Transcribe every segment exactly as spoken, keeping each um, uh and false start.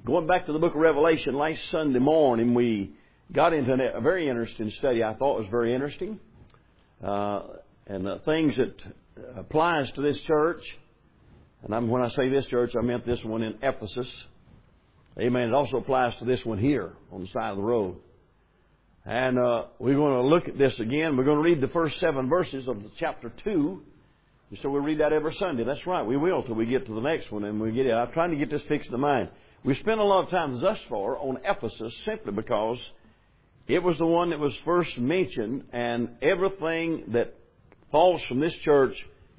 going back to the book of Revelation, last Sunday morning we got into a very interesting study. I thought it was very interesting. Uh, and the things that applies to this church, and I'm, when I say this church, I meant this one in Ephesus. Amen. It also applies to this one here on the side of the road. And uh, we're going to look at this again. We're going to read the first seven verses of the chapter two. So we'll read that every Sunday. That's right. We will till we get to the next one and we get it. I'm trying to get this fixed in the mind. We spent a lot of time thus far on Ephesus simply because it was the one that was first mentioned, and everything that falls from this church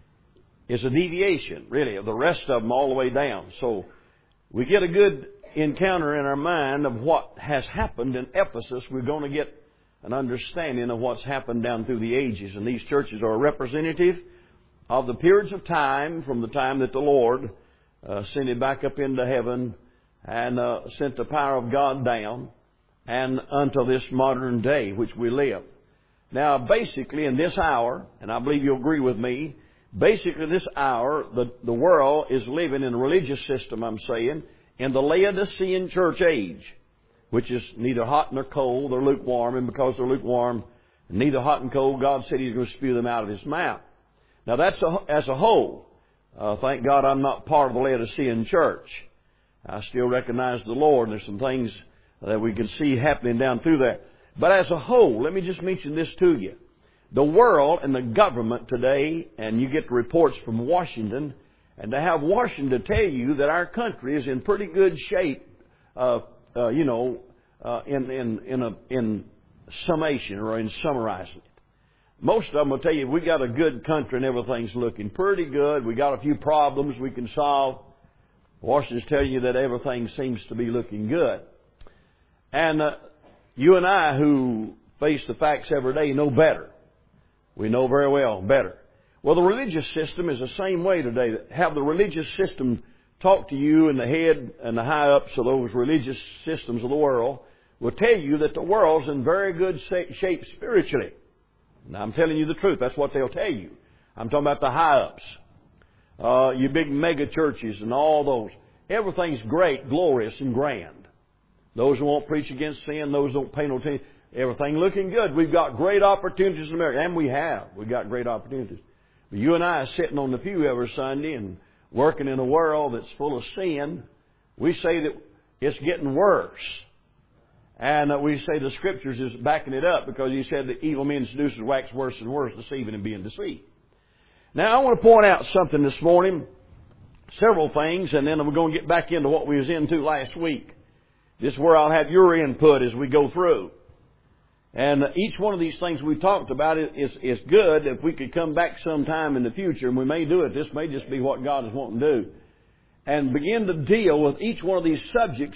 is a deviation, really, of the rest of them all the way down. So we get a good encounter in our mind of what has happened in Ephesus. We're going to get an understanding of what's happened down through the ages. And these churches are representative of the periods of time from the time that the Lord uh, sent it back up into heaven and uh, sent the power of God down and until this modern day which we live. Now, basically in this hour, and I believe you'll agree with me, basically this hour, the, the world is living in a religious system, I'm saying, in the Laodicean church age, which is neither hot nor cold, they're lukewarm, and because they're lukewarm, neither hot and cold, God said He's going to spew them out of His mouth. Now that's a, as a whole. Uh, thank God I'm not part of the Laodicean church. I still recognize the Lord. There's some things that we can see happening down through there. But as a whole, let me just mention this to you. The world and the government today, and you get reports from Washington, and to have Washington tell you that our country is in pretty good shape, uh, uh, you know, uh, in in in a in summation or in summarizing it. Most of them will tell you we got a good country and everything's looking pretty good. We got a few problems we can solve. Washington's telling you that everything seems to be looking good. And uh, you and I who face the facts every day know better. We know very well better. Well, the religious system is the same way today. Have the religious system talk to you, and the head and the high-ups of those religious systems of the world will tell you that the world's in very good shape spiritually. Now, I'm telling you the truth. That's what they'll tell you. I'm talking about the high-ups. Uh, you big mega churches and all those. Everything's great, glorious, and grand. Those who won't preach against sin, those who don't pay no attention. Everything looking good. We've got great opportunities in America. And we have. We've got great opportunities. But you and I are sitting on the pew every Sunday and working in a world that's full of sin. We say that it's getting worse. And uh, we say the Scriptures is backing it up because He said that evil men seducers wax worse and worse, deceiving and being deceived. Now, I want to point out something this morning, several things, and then we're going to get back into what we was into last week. This is where I'll have your input as we go through. And each one of these things we talked about is, is good. If we could come back sometime in the future, and we may do it, this may just be what God is wanting to do, and begin to deal with each one of these subjects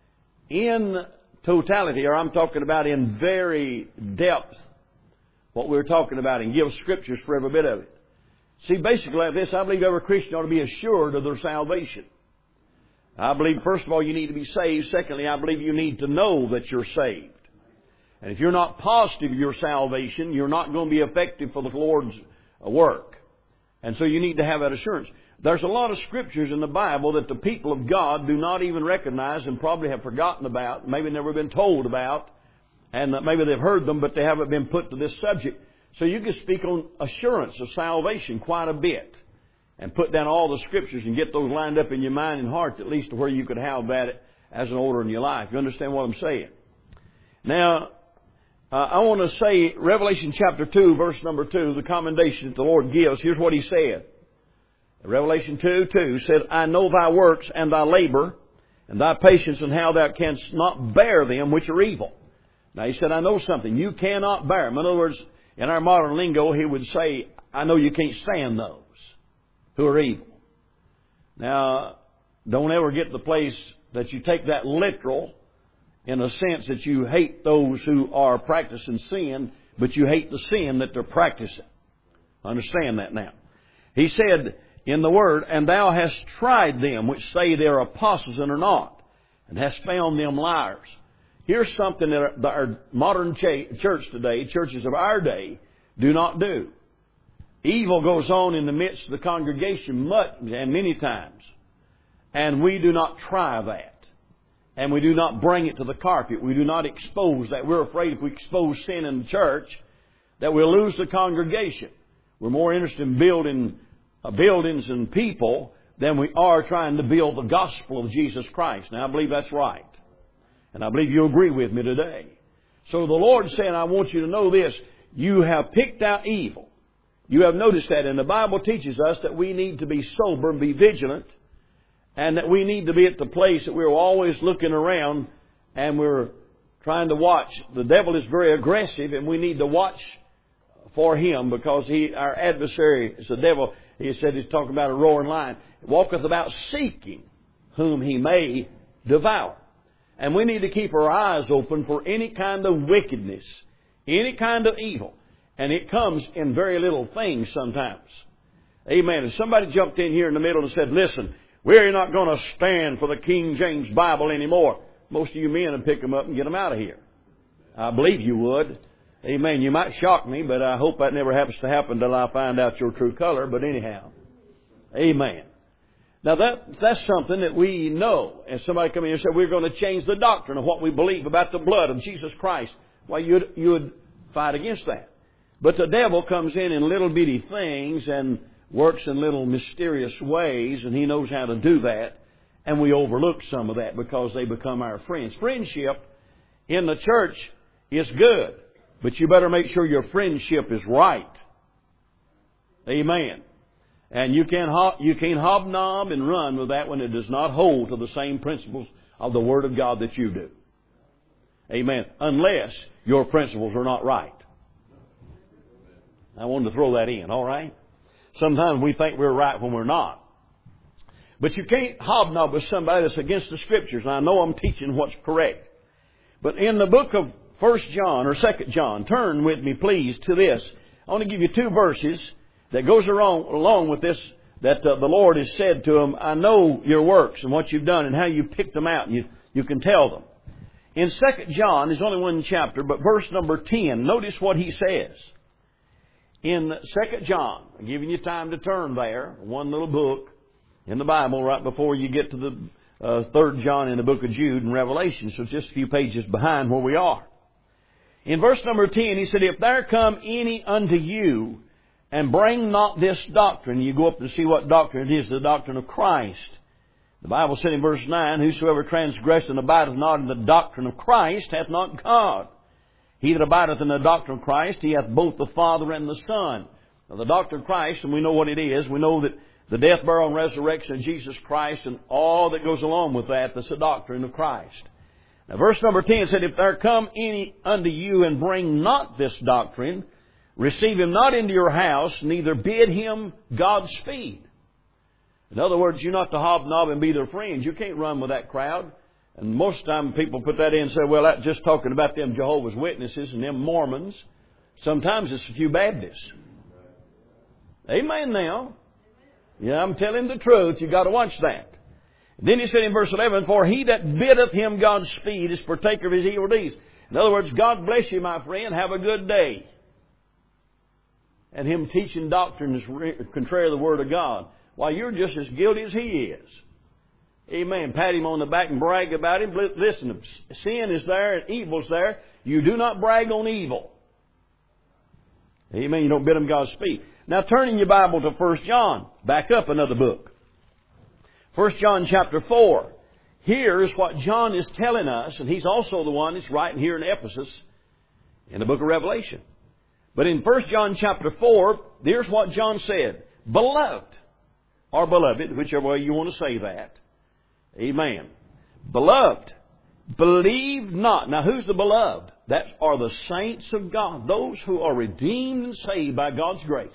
in totality, or I'm talking about in very depth, what we're talking about, and give scriptures for every bit of it. See, basically like this, I believe every Christian ought to be assured of their salvation. I believe, first of all, you need to be saved. Secondly, I believe you need to know that you're saved. And if you're not positive of your salvation, you're not going to be effective for the Lord's work. And so you need to have that assurance. There's a lot of scriptures in the Bible that the people of God do not even recognize and probably have forgotten about, maybe never been told about, and maybe they've heard them, but they haven't been put to this subject. So you can speak on assurance of salvation quite a bit and put down all the scriptures and get those lined up in your mind and heart, at least to where you could have that as an order in your life. You understand what I'm saying? Now, uh, I want to say Revelation chapter two, verse number two, the commendation that the Lord gives. Here's what He said. Revelation two, two said, I know thy works and thy labor and thy patience and how thou canst not bear them which are evil. Now, He said, I know something. You cannot bear them. In other words, in our modern lingo, He would say, I know you can't stand those who are evil. Now, don't ever get to the place that you take that literal in a sense that you hate those who are practicing sin, but you hate the sin that they're practicing. Understand that now. He said in the Word, and thou hast tried them which say they are apostles and are not, and hast found them liars. Here's something that our modern church today, churches of our day, do not do. Evil goes on in the midst of the congregation much and many times. And we do not try that. and we do not bring it to the carpet. We do not expose that. We're afraid if we expose sin in the church that we'll lose the congregation. We're more interested in building uh, buildings and people than we are trying to build the gospel of Jesus Christ. Now, I believe that's right. And I believe you agree with me today. So the Lord's saying, I want you to know this. You have picked out evil. You have noticed that. And the Bible teaches us that we need to be sober and be vigilant. And that we need to be at the place that we're always looking around and we're trying to watch. The devil is very aggressive and we need to watch for him because he, our adversary is the devil. He said he's talking about a roaring lion. Walketh about seeking whom he may devour. And we need to keep our eyes open for any kind of wickedness, any kind of evil. And it comes in very little things sometimes. Amen. If somebody jumped in here in the middle and said, listen, we're not going to stand for the King James Bible anymore. Most of you men would pick them up and get them out of here. I believe you would. Amen. You might shock me, but I hope that never happens to happen until I find out your true color. But anyhow. Amen. Now that, that's something that we know. And somebody come in and said, we're going to change the doctrine of what we believe about the blood of Jesus Christ. Well, you'd, you'd fight against that. But the devil comes in in little bitty things and works in little mysterious ways, and he knows how to do that. And we overlook some of that because they become our friends. Friendship in the church is good, but you better make sure your friendship is right. Amen. And you can't, ho- you can't hobnob and run with that when it does not hold to the same principles of the Word of God that you do. Amen. Unless your principles are not right. I wanted to throw that in, all right? Sometimes we think we're right when we're not. But you can't hobnob with somebody that's against the Scriptures. And I know I'm teaching what's correct. But in the book of First John or Second John, turn with me, please, to this. I want to give you two verses that goes along, along with this, that uh, the Lord has said to them, I know your works and what you've done and how you picked them out. And you, you can tell them. In Second John, there's only one chapter, but verse number ten, notice what he says. In Second John, I'm giving you time to turn there, one little book in the Bible right before you get to the uh, Third John in the book of Jude and Revelation. So it's just a few pages behind where we are. In verse number ten, he said, if there come any unto you and bring not this doctrine, you go up to see what doctrine it is, the doctrine of Christ. The Bible said in verse nine, whosoever transgresseth and abideth not in the doctrine of Christ hath not God. He that abideth in the doctrine of Christ, he hath both the Father and the Son. Now, the doctrine of Christ, and we know what it is. We know that the death, burial, and resurrection of Jesus Christ and all that goes along with that, that's the doctrine of Christ. Now, verse number ten said, if there come any unto you and bring not this doctrine, receive him not into your house, neither bid him Godspeed. In other words, you're not to hobnob and be their friends. You can't run with that crowd. And most of the time people put that in and say, well, that's just talking about them Jehovah's Witnesses and them Mormons. Sometimes it's a few Baptists. Amen now. Yeah, I'm telling the truth. You've got to watch that. Then he said in verse eleven, for he that biddeth him Godspeed is partaker of his evil deeds. In other words, God bless you, my friend. Have a good day. And him teaching doctrine is contrary to the Word of God. Why, you're just as guilty as he is. Amen. Pat him on the back and brag about him. Listen, sin is there and evil's there. You do not brag on evil. Amen. You don't bid him Godspeed. Now turn in your Bible to First John. Back up another book. First John chapter four. Here's what John is telling us, and he's also the one that's writing here in Ephesus in the book of Revelation. But in First John chapter four, here's what John said. Beloved, or beloved, whichever way you want to say that. Amen. Beloved, believe not. Now, who's the beloved? That are the saints of God. Those who are redeemed and saved by God's grace.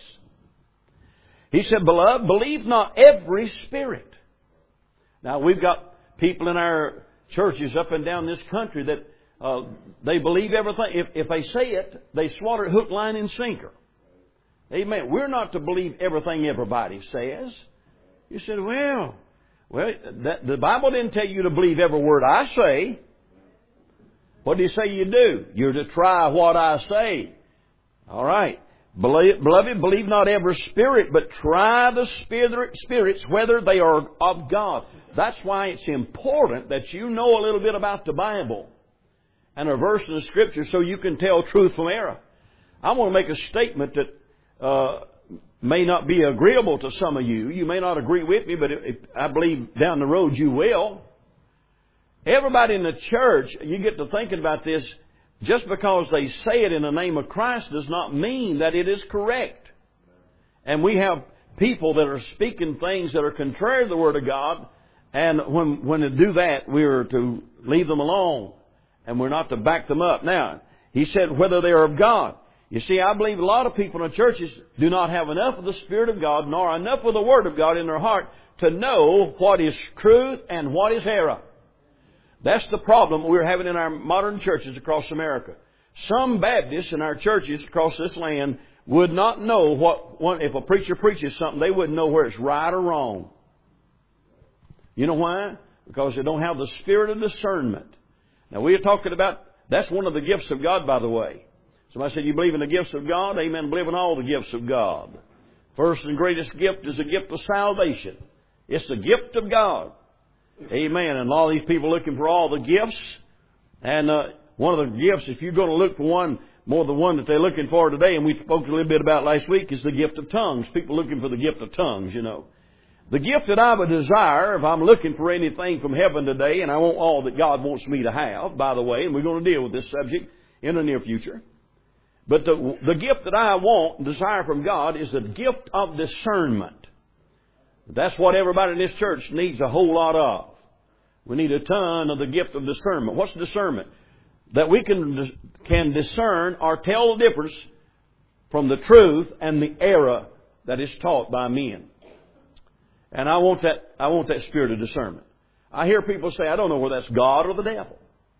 He said, beloved, believe not every spirit. Now, we've got people in our churches up and down this country that uh, they believe everything. If, if they say it, they swallow it hook, line, and sinker. Amen. We're not to believe everything everybody says. You said, well... Well, that, the Bible didn't tell you to believe every word I say. What did He say you do? You're to try what I say. All right. Beloved, believe not every spirit, but try the spirit, spirits whether they are of God. That's why it's important that you know a little bit about the Bible and a verse in the Scripture so you can tell truth from error. I want to make a statement that uh, may not be agreeable to some of you. You may not agree with me, but if, if I believe down the road you will. Everybody in the church, you get to thinking about this, just because they say it in the name of Christ does not mean that it is correct. And we have people that are speaking things that are contrary to the Word of God, and when, when they do that, we are to leave them alone, and we're not to back them up. Now, he said whether they are of God. You see, I believe a lot of people in the churches do not have enough of the Spirit of God, nor enough of the Word of God in their heart to know what is truth and what is error. That's the problem we're having in our modern churches across America. Some Baptists in our churches across this land would not know what, one, if a preacher preaches something, they wouldn't know where it's right or wrong. You know why? Because they don't have the spirit of discernment. Now, we are talking about, that's one of the gifts of God, by the way. Somebody said, you believe in the gifts of God? Amen. I believe in all the gifts of God. First and greatest gift is the gift of salvation. It's the gift of God. Amen. And all these people looking for all the gifts. And uh, one of the gifts, if you're going to look for one, more than one that they're looking for today, and we spoke a little bit about last week, is the gift of tongues. People looking for the gift of tongues, you know. The gift that I would desire, if I'm looking for anything from heaven today, and I want all that God wants me to have, by the way, and we're going to deal with this subject in the near future. But the, the gift that I want and desire from God is the gift of discernment. That's what everybody in this church needs a whole lot of. We need a ton of the gift of discernment. What's discernment? That we can can discern or tell the difference from the truth and the error that is taught by men. And I want that I want that spirit of discernment. I hear people say, I don't know whether that's God or the devil.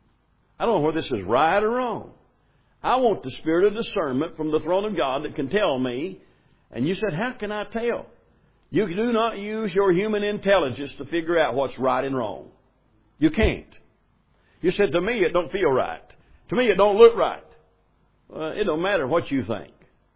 I don't know whether this is right or wrong. I want the spirit of discernment from the throne of God that can tell me. And you said, how can I tell? You do not use your human intelligence to figure out what's right and wrong. You can't. You said, to me, it don't feel right. To me, it don't look right. Well, it don't matter what you think.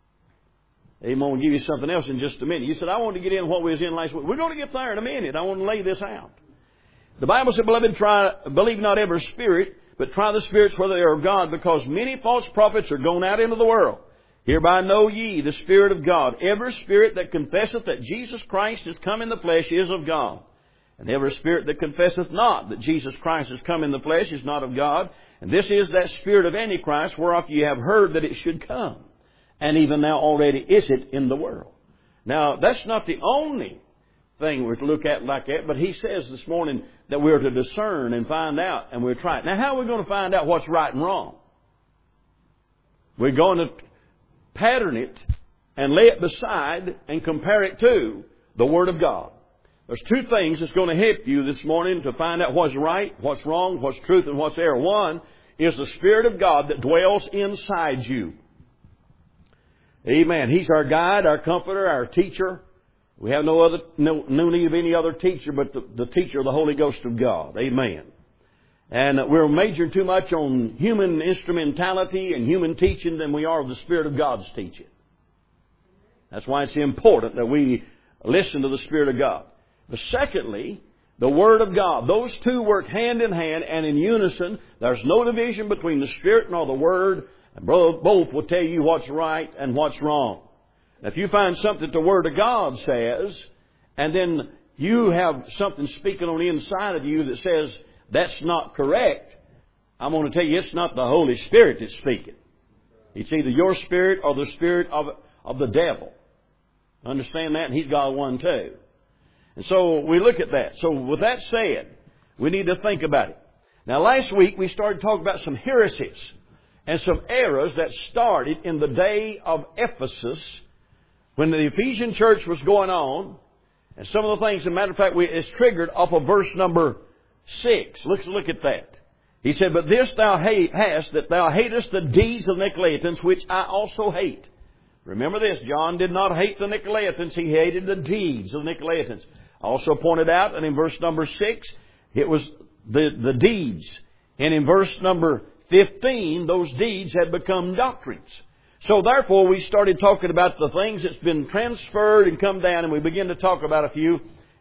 I'm going to give you something else in just a minute. You said, I want to get in what we was in last week. We're going to get there in a minute. I want to lay this out. The Bible said, beloved, try, believe not every spirit, but try the spirits whether they are of God, because many false prophets are gone out into the world. Hereby know ye the Spirit of God. Every spirit that confesseth that Jesus Christ is come in the flesh is of God. And every spirit that confesseth not that Jesus Christ is come in the flesh is not of God. And this is that spirit of Antichrist, whereof ye have heard that it should come. And even now already is it in the world. Now, that's not the only thing we're to look at like that, but he says this morning that we're to discern and find out, and we're trying. Now, how are we going to find out what's right and wrong? We're going to pattern it and lay it beside and compare it to the Word of God. There's two things that's going to help you this morning to find out what's right, what's wrong, what's truth, and what's error. One is the Spirit of God that dwells inside you. Amen. He's our guide, our comforter, our teacher. We have no other, no, no need of any other teacher but the, the teacher of the Holy Ghost of God. Amen. And we're majoring too much on human instrumentality and human teaching than we are of the Spirit of God's teaching. That's why it's important that we listen to the Spirit of God. But secondly, the Word of God. Those two work hand in hand and in unison. There's no division between the Spirit nor the Word. And both will tell you what's right and what's wrong. Now, if you find something the Word of God says, and then you have something speaking on the inside of you that says that's not correct, I'm going to tell you it's not the Holy Spirit that's speaking. It's either your spirit or the spirit of, of the devil. Understand that? And he's got one too. And so we look at that. So with that said, we need to think about it. Now, last week we started talking about some heresies and some errors that started in the day of Ephesus when the Ephesian church was going on. And some of the things, as a matter of fact, we, it's triggered off of verse number six. Let's look at that. He said, but this thou hate, hast, that thou hatest the deeds of Nicolaitans, which I also hate. Remember this, John did not hate the Nicolaitans, he hated the deeds of the Nicolaitans. Also pointed out, and in verse number six, it was the, the deeds. And in verse number fifteen, those deeds had become doctrines. So therefore, we started talking about the things that's been transferred and come down, and we begin to talk about a few.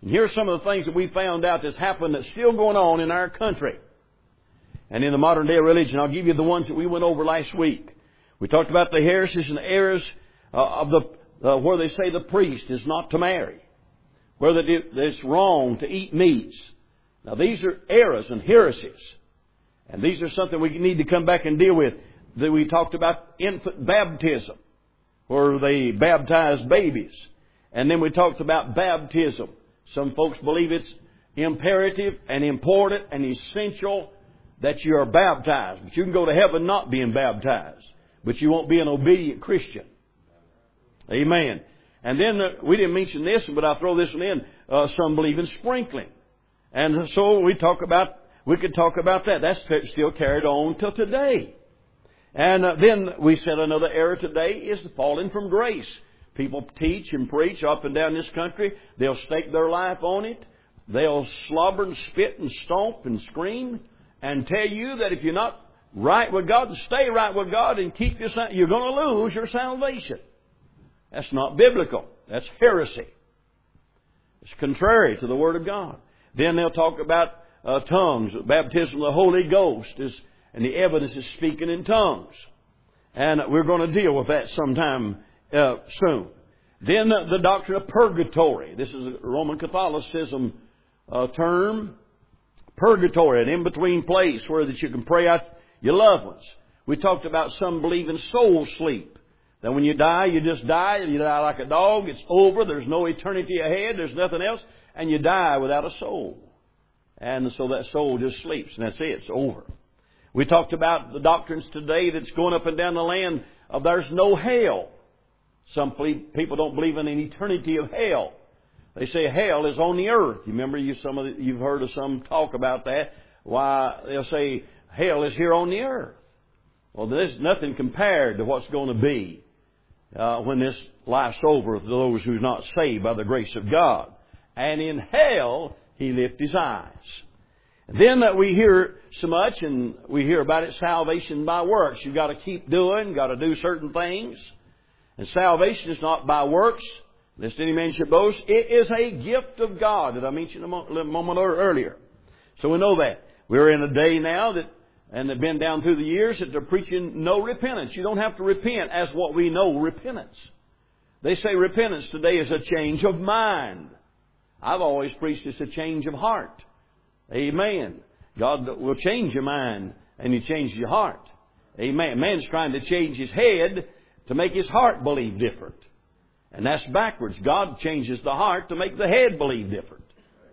And here's some of the things that we found out that's happened that's still going on in our country. And in the modern day religion, I'll give you the ones that we went over last week. We talked about the heresies and errors uh, of the, uh, where they say the priest is not to marry. Where that it's wrong to eat meats. Now these are errors and heresies. And these are something we need to come back and deal with. That we talked about infant baptism, where they baptize babies. And then we talked about baptism. Some folks believe it's imperative and important and essential that you are baptized. But you can go to heaven not being baptized. But you won't be an obedient Christian. Amen. And then uh, we didn't mention this, but I'll throw this one in. Uh, some believe in sprinkling. And so we talk about, we could talk about that. That's still carried on till today. And uh, then we said another error today is the falling from grace. People teach and preach up and down this country. They'll stake their life on it. They'll slobber and spit and stomp and scream and tell you that if you're not right with God and stay right with God and keep your, you're going to lose your salvation. That's not biblical. That's heresy. It's contrary to the Word of God. Then they'll talk about uh, tongues. Baptism of the Holy Ghost is, and the evidence is speaking in tongues. And we're going to deal with that sometime uh, soon. Then uh, the doctrine of purgatory. This is a Roman Catholicism uh, term. Purgatory, an in-between place where that you can pray out your loved ones. We talked about some believe in soul sleep. That when you die, you just die. You die like a dog. It's over. There's no eternity ahead. There's nothing else. And you die without a soul. And so that soul just sleeps. And that's it. It's over. We talked about the doctrines today that's going up and down the land of there's no hell. Some people don't believe in an eternity of hell. They say hell is on the earth. You remember you some of the, you've heard of some talk about that. Why they'll say hell is here on the earth. Well, there's nothing compared to what's going to be uh, when this life's over for those who's not saved by the grace of God. And in hell, he lift his eyes. And then that we hear so much, and we hear about it, salvation by works. You've got to keep doing, got to do certain things. And salvation is not by works, lest any man should boast. It is a gift of God, that I mentioned a moment earlier. So we know that. We're in a day now that, and they've been down through the years, that they're preaching no repentance. You don't have to repent as what we know repentance. They say repentance today is a change of mind. I've always preached it's a change of heart. Amen. God will change your mind and He changes your heart. Amen. Man's trying to change his head to make his heart believe different. And that's backwards. God changes the heart to make the head believe different.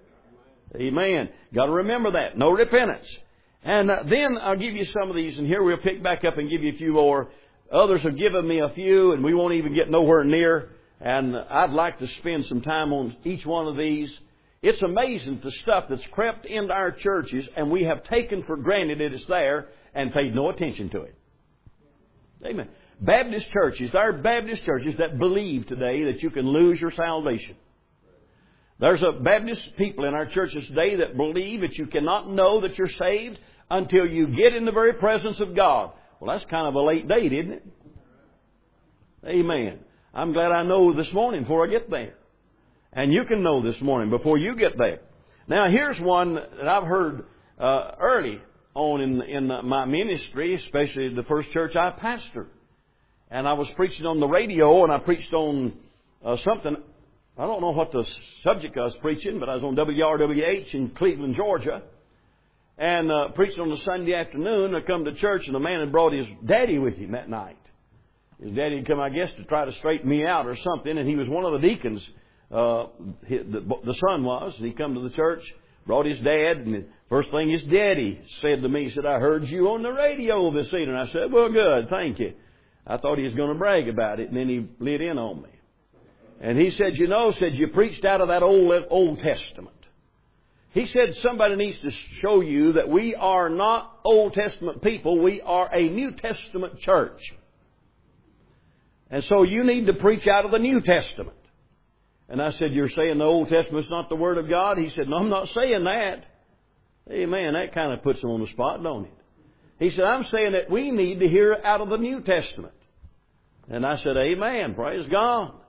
Amen. Got to remember that. No repentance. And then I'll give you some of these, and here we'll pick back up and give you a few more. Others have given me a few, and we won't even get nowhere near. And I'd like to spend some time on each one of these. It's amazing the stuff that's crept into our churches, and we have taken for granted that it's there and paid no attention to it. Amen. Baptist churches, there are Baptist churches that believe today that you can lose your salvation. There's a Baptist people in our churches today that believe that you cannot know that you're saved until you get in the very presence of God. Well, that's kind of a late date, isn't it? Amen. I'm glad I know this morning before I get there. And you can know this morning before you get there. Now, here's one that I've heard uh, early on in, in my ministry, especially the first church I pastored. And I was preaching on the radio, and I preached on uh, something. I don't know what the subject I was preaching, but I was on W R W H in Cleveland, Georgia. And uh, preaching on a Sunday afternoon, I come to church, and a man had brought his daddy with him that night. His daddy had come, I guess, to try to straighten me out or something, and he was one of the deacons. Uh, the, the son was, and he come to the church, brought his dad, and the first thing his daddy said to me, he said, "I heard you on the radio this evening." I said, "Well, good, thank you." I thought he was going to brag about it, and then he lit in on me. And he said, "You know," said, "you preached out of that old Old Testament." He said, "Somebody needs to show you that we are not Old Testament people. We are a New Testament church. And so you need to preach out of the New Testament." And I said, "You're saying the Old Testament's not the Word of God?" He said, "No, I'm not saying that." Amen. That kind of puts him on the spot, don't it? He said, "I'm saying that we need to hear out of the New Testament." And I said, "Amen. Praise God."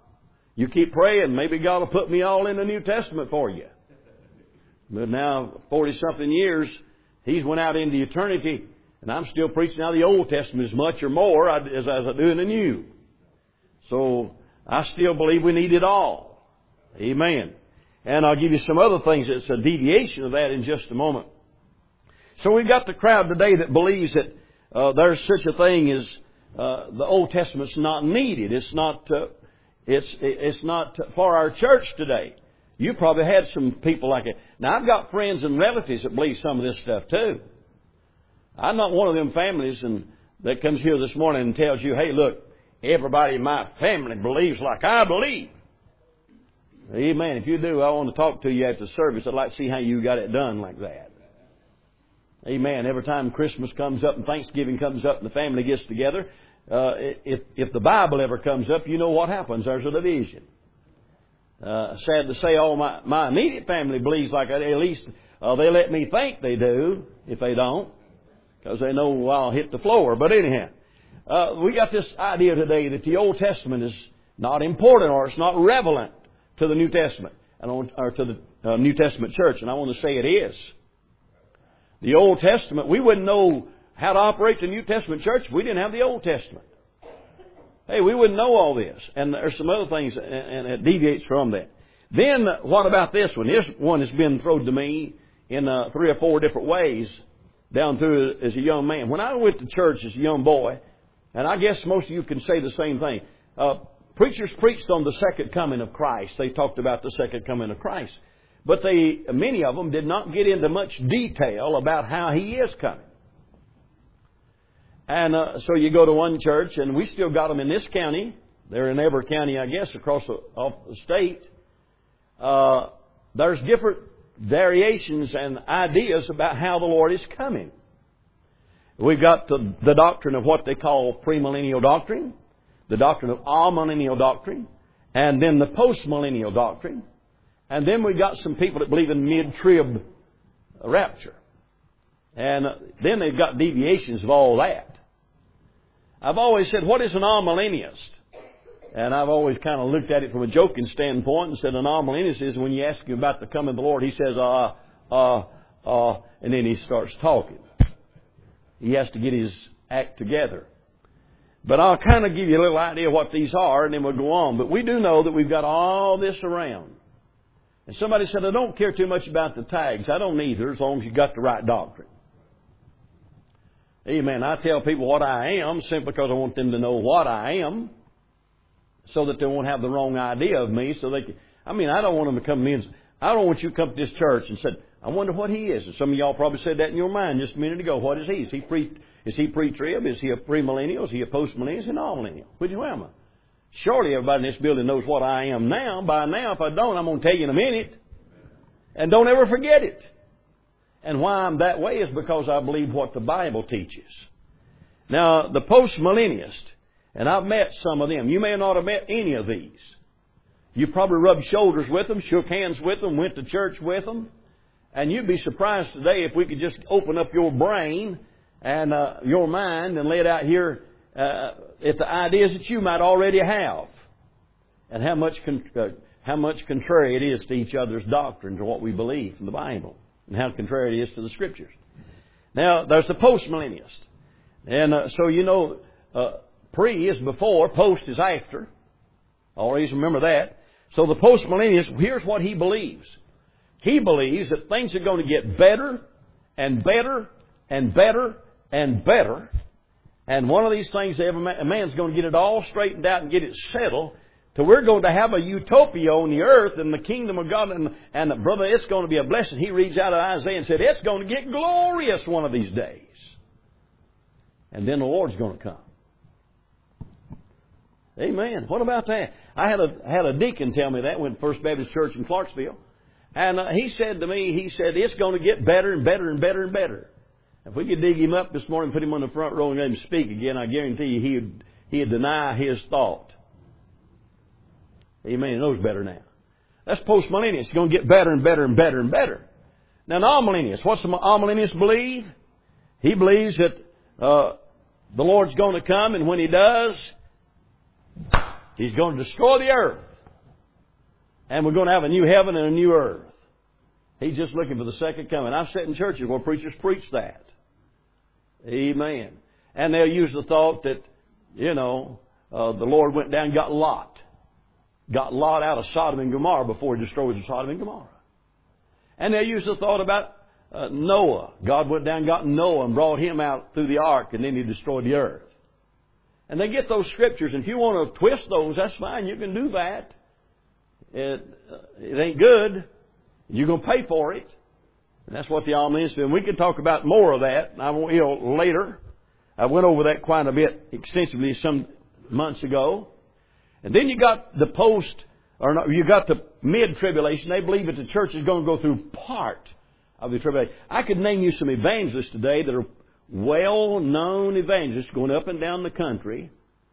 You keep praying, maybe God will put me all in the New Testament for you. But now, forty-something years, He's went out into eternity, and I'm still preaching out of the Old Testament as much or more as I do in the New. So, I still believe we need it all. Amen. And I'll give you some other things that's a deviation of that in just a moment. So we've got the crowd today that believes that uh, there's such a thing as uh, the Old Testament's not needed. It's not. Uh, it's it's not for our church today. You probably had some people like it. Now I've got friends and relatives that believe some of this stuff too. I'm not one of them families and that comes here this morning and tells you, "Hey, look, everybody in my family believes like I believe." Amen. If you do, I want to talk to you after the service. I'd like to see how you got it done like that. Amen. Every time Christmas comes up and Thanksgiving comes up and the family gets together, uh, if, if the Bible ever comes up, you know what happens. There's a division. Uh, sad to say, all my, my immediate family believes like that. At least uh, they let me think they do, if they don't, because they know I'll hit the floor. But anyhow, uh, we got this idea today that the Old Testament is not important or it's not relevant to the New Testament, or to the uh, New Testament church. And I want to say it is. The Old Testament, we wouldn't know how to operate the New Testament church if we didn't have the Old Testament. Hey, we wouldn't know all this. And there's some other things, and it deviates from that. Then, what about this one? This one has been thrown to me in uh, three or four different ways down through as a young man. When I went to church as a young boy, and I guess most of you can say the same thing, uh, preachers preached on the second coming of Christ. They talked about the second coming of Christ. But they, many of them did not get into much detail about how He is coming. And uh, so you go to one church, and we still got them in this county. They're in every county, I guess, across the, off the state. Uh, there's different variations and ideas about how the Lord is coming. We've got the, the doctrine of what they call premillennial doctrine, the doctrine of amillennial doctrine, and then the postmillennial doctrine. And then we've got some people that believe in mid-trib rapture. And then they've got deviations of all that. I've always said, what is an amillennialist? And I've always kind of looked at it from a joking standpoint and said an amillennialist is when you ask him about the coming of the Lord, he says, uh, uh, uh, and then he starts talking. He has to get his act together. But I'll kind of give you a little idea what these are, and then we'll go on. But we do know that we've got all this around. And somebody said, I don't care too much about the tags. I don't either, as long as you got the right doctrine. Amen. I tell people what I am simply because I want them to know what I am, so that they won't have the wrong idea of me. So they can, I mean, I don't want them to come to me and I don't want you to come to this church and say, I wonder what he is. And some of y'all probably said that in your mind just a minute ago. What is he? Is he pre, is he pre-trib? Is he a premillennial? Is he a postmillennial? Is he an amillennial? Which one am I? Surely everybody in this building knows what I am now. By now, if I don't, I'm going to tell you in a minute. And don't ever forget it. And why I'm that way is because I believe what the Bible teaches. Now, the postmillennialist, and I've met some of them. You may not have met any of these. You probably rubbed shoulders with them, shook hands with them, went to church with them. And you'd be surprised today if we could just open up your brain and uh, your mind and lay it out here uh, at the ideas that you might already have. And how much con- uh, how much contrary it is to each other's doctrine, to what we believe in the Bible. And how contrary it is to the Scriptures. Now, there's the postmillennialist. And uh, so, you know, uh, pre is before, post is after. Always remember that. So the postmillennialist, here's what he believes. He believes that things are going to get better and better and better and better. And one of these things, every man, a man's going to get it all straightened out and get it settled. So we're going to have a utopia on the earth and the kingdom of God. And, and brother, it's going to be a blessing. He reads out of Isaiah and said, it's going to get glorious one of these days. And then the Lord's going to come. Amen. What about that? I had a had a deacon tell me that when First Baptist Church in Clarksville. And uh, he said to me, he said, it's going to get better and better and better and better. If we could dig him up this morning, put him on the front row and let him speak again, I guarantee you he'd, he'd deny his thought. Amen. He knows better now. That's postmillennialist. It's going to get better and better and better and better. Now, an amillennialist. What's the amillennialist believe? He believes that uh, the Lord's going to come, and when He does, He's going to destroy the earth. And we're going to have a new heaven and a new earth. He's just looking for the second coming. I've sat in churches where preachers preach that. Amen. And they'll use the thought that, you know, uh, the Lord went down and got Lot. Got Lot out of Sodom and Gomorrah before He destroyed Sodom and Gomorrah. And they'll use the thought about uh, Noah. God went down and got Noah and brought him out through the ark, and then He destroyed the earth. And they get those scriptures, and if you want to twist those, that's fine. You can do that. It, uh, it ain't good. You're going to pay for it. And that's what the almanacs do. And we can talk about more of that. I will you know, later. I went over that quite a bit extensively some months ago. And then you got the post, or not, you got the mid-tribulation. They believe that the church is going to go through part of the tribulation. I could name you some evangelists today that are well-known evangelists going up and down the country.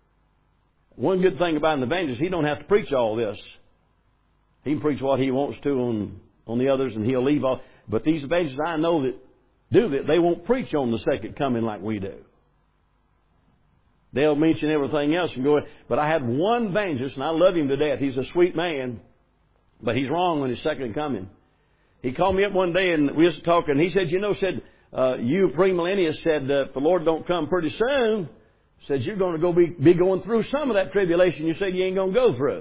One good thing about an evangelist, he don't have to preach all this. He can preach what he wants to on, on the others, and he'll leave all. But these evangelists I know that do that, they won't preach on the second coming like we do. They'll mention everything else and go. But I had one evangelist, and I love him to death. He's a sweet man, but he's wrong on his second coming. He called me up one day, and we was talking. He said, "You know," said uh, you premillennialists said, uh, "If the Lord don't come pretty soon," said you're going to go be, be going through some of that tribulation. You said you ain't going to go through.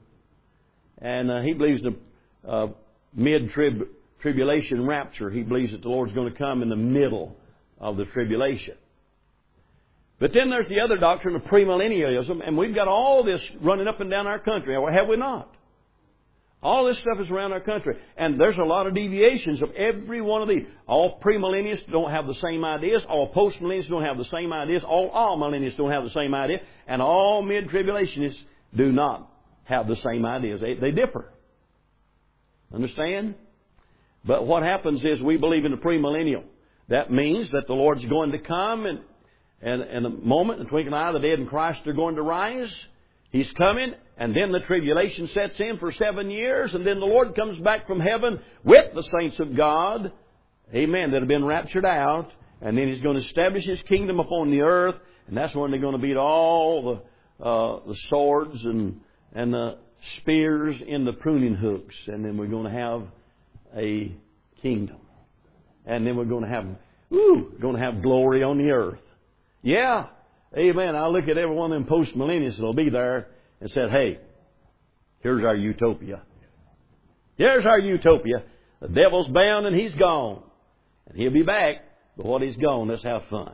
And uh, he believes the uh, mid-trib tribulation rapture. He believes that the Lord's going to come in the middle of the tribulation. But then there's the other doctrine of premillennialism, and we've got all this running up and down our country. Or have we not? All this stuff is around our country. And there's a lot of deviations of every one of these. All premillennialists don't have the same ideas. All postmillennialists don't have the same ideas. All all-millennialists don't have the same idea. And all mid-tribulationists do not have the same ideas. They, they differ. Understand? But what happens is we believe in the premillennial. That means that the Lord's going to come, and and in the moment, in the twinkling of an eye, the dead in Christ are going to rise. He's coming, and then the tribulation sets in for seven years, and then the Lord comes back from heaven with the saints of God, amen, that have been raptured out, and then He's going to establish His kingdom upon the earth, and that's when they're going to beat all the uh, the swords and and the spears in the pruning hooks, and then we're going to have a kingdom, and then we're going to have, ooh, going to have glory on the earth. Yeah, amen. I look at every one of them post-millennials that'll be there and said, "Hey, here's our utopia. Here's our utopia. The devil's bound and he's gone, and he'll be back. But what he's gone, let's have fun."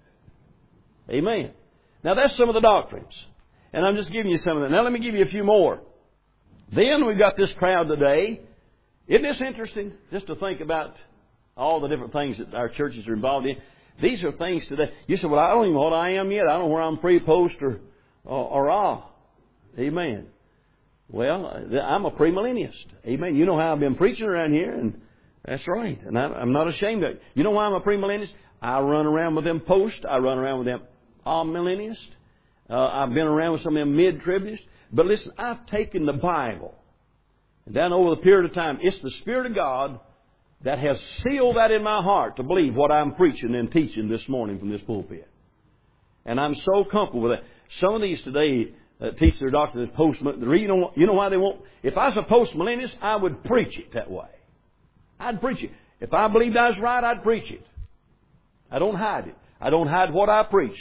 Amen. Now that's some of the doctrines. And I'm just giving you some of them. Now let me give you a few more. Then we've got this crowd today. Isn't this interesting? Just to think about all the different things that our churches are involved in. These are things today. You say, "Well, I don't even know what I am yet. I don't know where I'm pre, post, or, or, or ah." Amen. Well, I'm a premillennialist. Amen. You know how I've been preaching around here, and that's right. And I, I'm not ashamed of it. You know why I'm a premillennialist? I run around with them post. I run around with them all-millennialists. Uh, I've been around with some of them mid-tribulationists. But listen, I've taken the Bible, and down over the period of time, it's the Spirit of God that has sealed that in my heart to believe what I'm preaching and teaching this morning from this pulpit. And I'm so comfortable with that. Some of these today uh, teach their doctrine as post. You know, you know why they won't? If I was a post-millennialist, I would preach it that way. I'd preach it. If I believed I was right, I'd preach it. I don't hide it. I don't hide what I preach.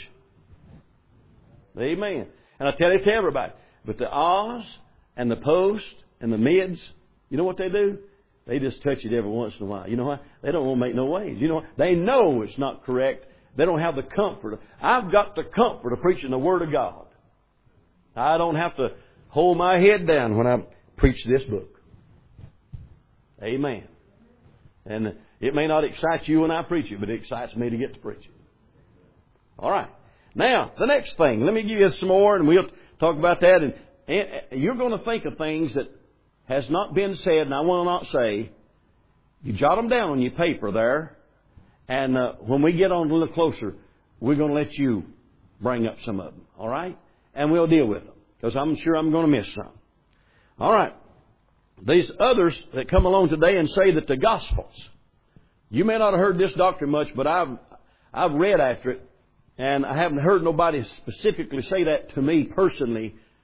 Amen. And I tell it to everybody. But the ahs and the post and the mids, you know what they do? They just touch it every once in a while. You know why? They don't want to make no waves. You know what? They know it's not correct. They don't have the comfort. I've got the comfort of preaching the Word of God. I don't have to hold my head down when I preach this book. Amen. And it may not excite you when I preach it, but it excites me to get to preach it. All right. Now, the next thing. Let me give you some more, and we'll talk about that. And, and you're going to think of things that has not been said, and I will not say. You jot them down on your paper there. And uh, when we get on a little closer, we're going to let you bring up some of them. All right? And we'll deal with them, because I'm sure I'm going to miss some. All right. These others that come along today and say that the Gospels, you may not have heard this doctrine much, but I've I've read after it, and I haven't heard nobody specifically say that to me personally.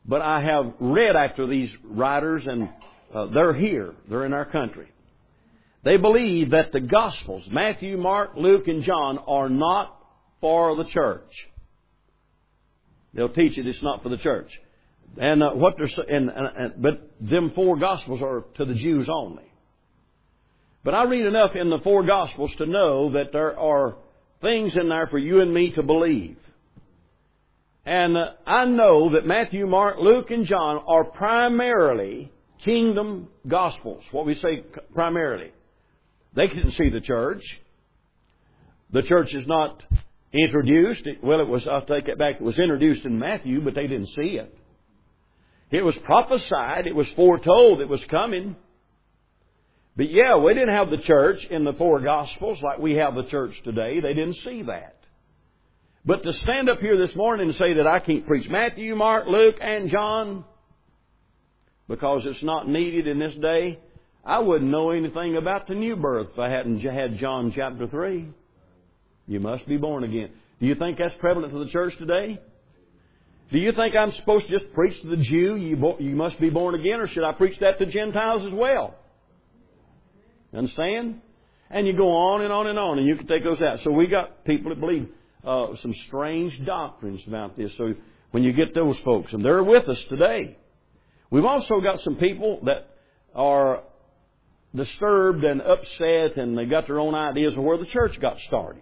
but I have read after these writers, and uh, they're here. They're in our country. They believe that the Gospels, Matthew, Mark, Luke, and John, are not for the church. They'll teach it it's not for the church. And uh, what they're and, and, and but them four Gospels are to the Jews only. But I read enough in the four Gospels to know that there are things in there for you and me to believe. And uh, I know that Matthew, Mark, Luke, and John are primarily kingdom Gospels. What we say primarily. They couldn't see the church. The church is not introduced. Well, it was, I'll take it back, it was introduced in Matthew, but they didn't see it. It was prophesied. It was foretold it was coming. But yeah, we didn't have the church in the four Gospels like we have the church today. They didn't see that. But to stand up here this morning and say that I can't preach Matthew, Mark, Luke, and John because it's not needed in this day, I wouldn't know anything about the new birth if I hadn't had John chapter three. You must be born again. Do you think that's prevalent to the church today? Do you think I'm supposed to just preach to the Jew, you, bo- you must be born again, or should I preach that to Gentiles as well? Understand? And you go on and on and on, and you can take those out. So we got people that believe uh, some strange doctrines about this. So when you get those folks, and they're with us today. We've also got some people that are disturbed and upset, and they got their own ideas of where the church got started.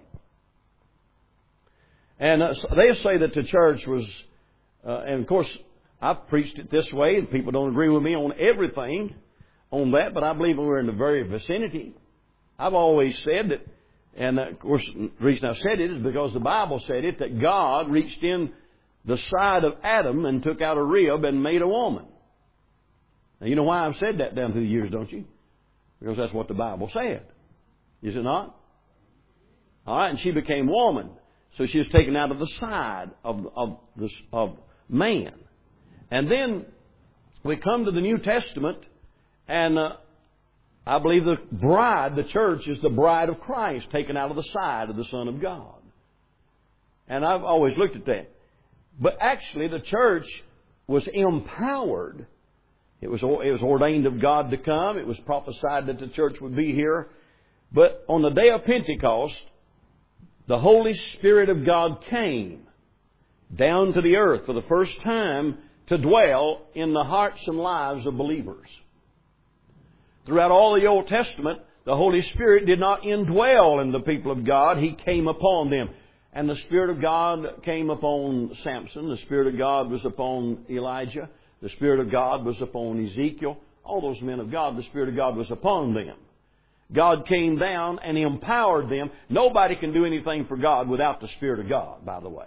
And uh, they say that the church was... Uh, and of course, I've preached it this way, and people don't agree with me on everything on that, but I believe we're in the very vicinity. I've always said that, and of course, the reason I said it is because the Bible said it, that God reached in the side of Adam and took out a rib and made a woman. Now, you know why I've said that down through the years, don't you? Because that's what the Bible said. Is it not? All right, and she became woman. So she was taken out of the side of, of, this, of man. And then we come to the New Testament, and uh, I believe the bride, the church, is the bride of Christ, taken out of the side of the Son of God. And I've always looked at that. But actually, the church was empowered. It was, it was ordained of God to come. It was prophesied that the church would be here. But on the day of Pentecost, the Holy Spirit of God came down to the earth for the first time to dwell in the hearts and lives of believers. Throughout all the Old Testament, the Holy Spirit did not indwell in the people of God. He came upon them. And the Spirit of God came upon Samson. The Spirit of God was upon Elijah. The Spirit of God was upon Ezekiel. All those men of God, the Spirit of God was upon them. God came down and empowered them. Nobody can do anything for God without the Spirit of God, by the way.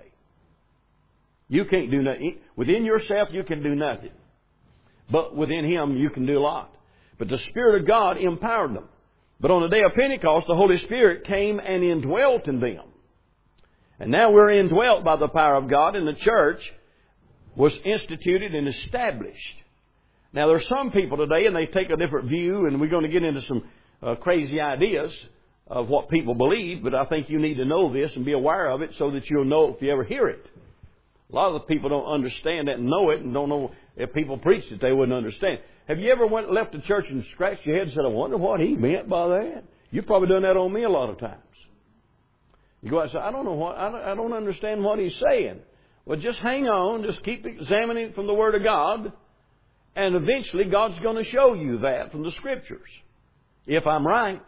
You can't do nothing. Within yourself, you can do nothing. But within Him, you can do a lot. But the Spirit of God empowered them. But on the day of Pentecost, the Holy Spirit came and indwelt in them. And now we're indwelt by the power of God, and the church was instituted and established. Now, there are some people today, and they take a different view, and we're going to get into some uh, crazy ideas of what people believe, but I think you need to know this and be aware of it so that you'll know if you ever hear it. A lot of the people don't understand that and know it, and don't know if people preached it, they wouldn't understand. Have you ever went left the church and scratched your head and said, I wonder what he meant by that? You've probably done that on me a lot of times. You go out and say, I don't know what, I don't, I don't understand what he's saying. Well, just hang on, just keep examining it from the Word of God, and eventually God's going to show you that from the Scriptures. If I'm right.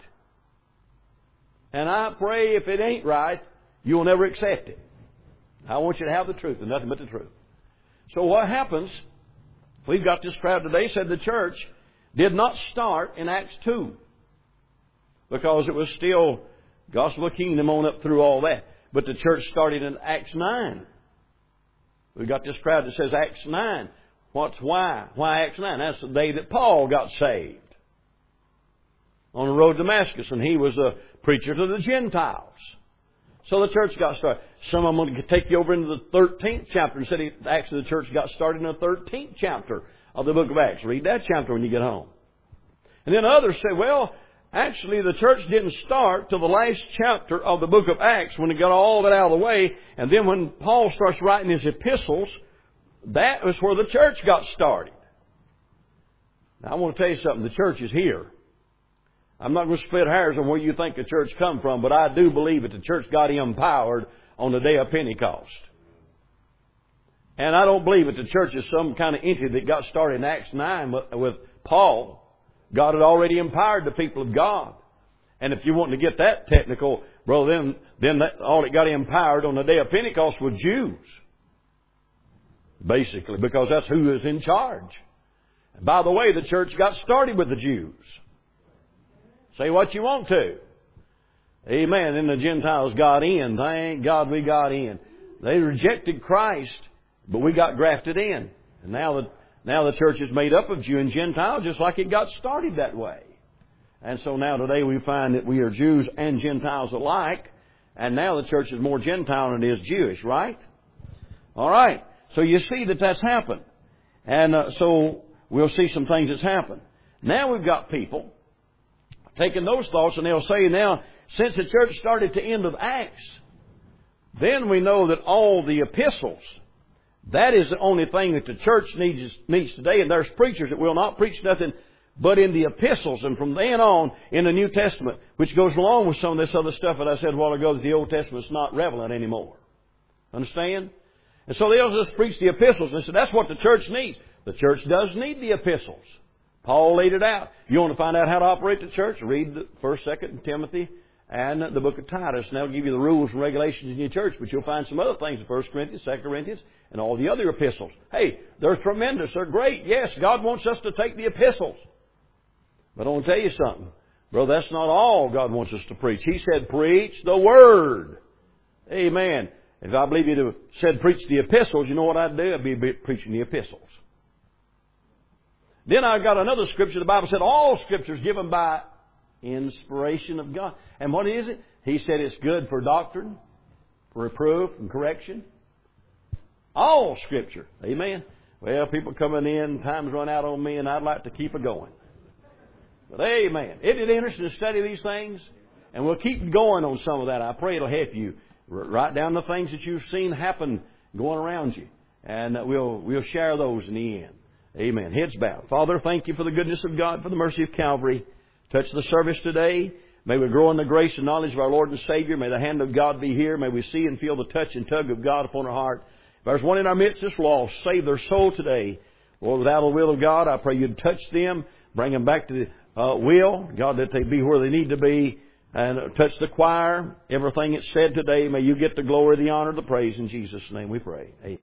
And I pray if it ain't right, you'll never accept it. I want you to have the truth and nothing but the truth. So what happens, we've got this crowd today, said the church did not start in Acts two. Because it was still gospel of the kingdom on up through all that. But the church started in Acts nine. We've got this crowd that says Acts nine. What's why? Why Acts nine? That's the day that Paul got saved. On the road to Damascus, and he was a preacher to the Gentiles. So the church got started. Some of them will take you over into the thirteenth chapter and said actually the church got started in the thirteenth chapter of the book of Acts. Read that chapter when you get home. And then others say, well, actually the church didn't start till the last chapter of the book of Acts when it got all of it out of the way. And then when Paul starts writing his epistles, that was where the church got started. Now, I want to tell you something. The church is here. I'm not going to split hairs on where you think the church come from, but I do believe that the church got empowered on the day of Pentecost. And I don't believe that the church is some kind of entity that got started in Acts nine with, with Paul. God had already empowered the people of God. And if you want to get that technical, bro, then, then that, all that got empowered on the day of Pentecost was Jews. Basically, because that's who is in charge. And by the way, the church got started with the Jews. Say what you want to. Amen. Then the Gentiles got in. Thank God we got in. They rejected Christ, but we got grafted in. And now the, now the church is made up of Jew and Gentile, just like it got started that way. And so now today we find that we are Jews and Gentiles alike. And now the church is more Gentile than it is Jewish, right? All right. So you see that that's happened. And uh, so we'll see some things that's happened. Now we've got people taking those thoughts, and they'll say now, since the church started at the end of Acts, then we know that all the epistles, that is the only thing that the church needs, needs today. And there's preachers that will not preach nothing but in the epistles. And from then on, in the New Testament, which goes along with some of this other stuff that I said a while ago, that the Old Testament's not relevant anymore. Understand? And so they'll just preach the epistles. And so that's what the church needs. The church does need the epistles. Paul laid it out. You want to find out how to operate the church? Read the First, Second Timothy and the book of Titus. And that'll give you the rules and regulations in your church. But you'll find some other things in First Corinthians, Second Corinthians, and all the other epistles. Hey, they're tremendous. They're great. Yes, God wants us to take the epistles. But I want to tell you something. Bro, that's not all God wants us to preach. He said, preach the Word. Amen. If I believe you'd have said preach the epistles, you know what I'd do? I'd be preaching the epistles. Then I got another scripture. The Bible said all Scripture is given by inspiration of God. And what is it? He said it's good for doctrine, for reproof and correction. All Scripture. Amen. Well, people coming in, time's run out on me, and I'd like to keep it going. But amen. Isn't it interesting to study these things? And we'll keep going on some of that. I pray it'll help you. Write down the things that you've seen happen going around you. And we'll, we'll share those in the end. Amen. Heads bowed. Father, thank you for the goodness of God, for the mercy of Calvary. Touch the service today. May we grow in the grace and knowledge of our Lord and Savior. May the hand of God be here. May we see and feel the touch and tug of God upon our heart. If there's one in our midst that's lost, save their soul today. Lord, without the will of God, I pray you'd touch them, bring them back to the uh, will. God, that they be where they need to be. And touch the choir. Everything that's said today, may you get the glory, the honor, the praise. In Jesus' name we pray. Amen.